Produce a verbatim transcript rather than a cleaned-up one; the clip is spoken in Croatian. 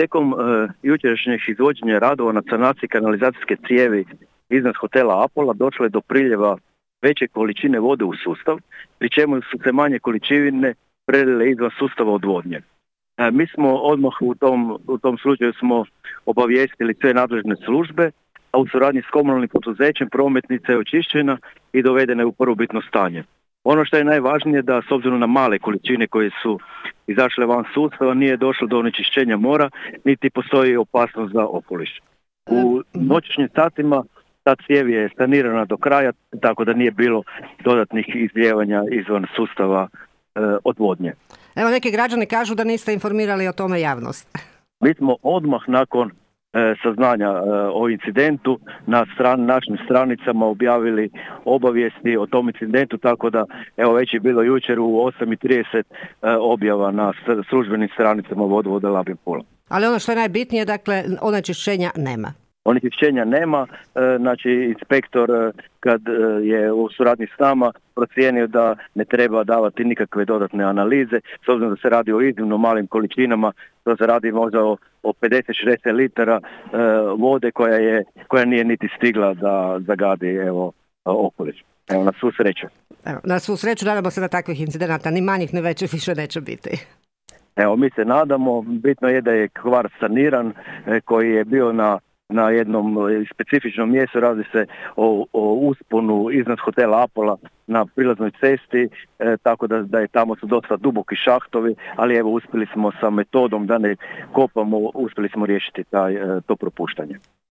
Tijekom uh, jučerašnjeg izvođenja radova na sanaciji kanalizacijske cijevi iznad hotela Apola došlo je do priljeva veće količine vode u sustav, pri čemu su se manje količine prelile izvan sustava odvodnje. E, mi smo odmah u tom, u tom slučaju smo obavijestili sve nadležne službe, a u suradnji s komunalnim poduzećem prometnica je očišćena i dovedena je u prvobitno stanje. Ono što je najvažnije da s obzirom na male količine koje su izašle van sustava nije došlo do onečišćenja mora, niti postoji opasnost za okoliš. U noćnim satima ta cijev je sanirana do kraja, tako da nije bilo dodatnih izlijevanja izvan sustava e, odvodnje. Evo, neki građani kažu da niste informirali o tome javnost. Mi smo odmah nakon e, saznanja e, o incidentu na stran, našim stranicama objavili obavijesti o tom incidentu, tako da evo već je bilo jučer u osam i trideset e, objava na službenim stranicama vodovoda Labin Pola. Ali ono što je najbitnije, dakle, onečišćenja nema. Onečišćenja nema, znači inspektor kad je u suradnji s nama procijenio da ne treba davati nikakve dodatne analize, s obzirom da se radi o iznimno malim količinama, to se radi možda o, o pedeset šezdeset litara vode koja, je, koja nije niti stigla da zagadi evo, okoliš. Evo, na svu sreću. Evo, na svu sreću, nadamo se da takvih incidenata ni manjih ni većih više neće biti. Evo, mi se nadamo, bitno je da je kvar saniran koji je bio na na jednom specifičnom mjestu, radi se o, o usponu iznad hotela Apola na prilaznoj cesti, e, tako da, da je tamo su dosta duboki šahtovi, ali evo uspjeli smo sa metodom da ne kopamo, uspjeli smo riješiti taj, to propuštanje.